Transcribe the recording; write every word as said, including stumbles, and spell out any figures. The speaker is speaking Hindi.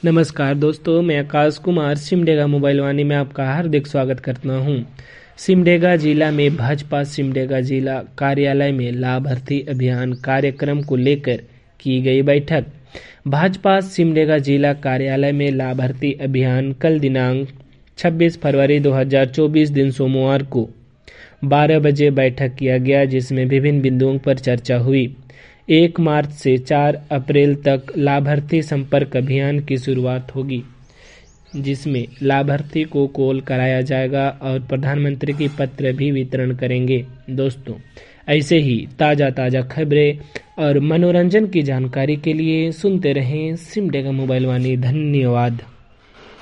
नमस्कार दोस्तों, मैं आकाश कुमार सिमडेगा मोबाइल वाणी में आपका हार्दिक स्वागत करता हूं। सिमडेगा जिला में भाजपा सिमडेगा जिला कार्यालय में लाभार्थी अभियान कार्यक्रम को लेकर की गई बैठक। भाजपा सिमडेगा जिला कार्यालय में लाभार्थी अभियान कल दिनांक छब्बीस फरवरी दो हज़ार चौबीस दिन सोमवार को बारह बजे बैठक किया गया, जिसमें विभिन्न बिंदुओं पर चर्चा हुई। एक मार्च से चार अप्रैल तक लाभार्थी संपर्क अभियान की शुरुआत होगी, जिसमें लाभार्थी को कॉल कराया जाएगा और प्रधानमंत्री की पत्र भी वितरण करेंगे। दोस्तों, ऐसे ही ताज़ा ताज़ा खबरें और मनोरंजन की जानकारी के लिए सुनते रहें सिमडेगा मोबाइल वाणी। धन्यवाद।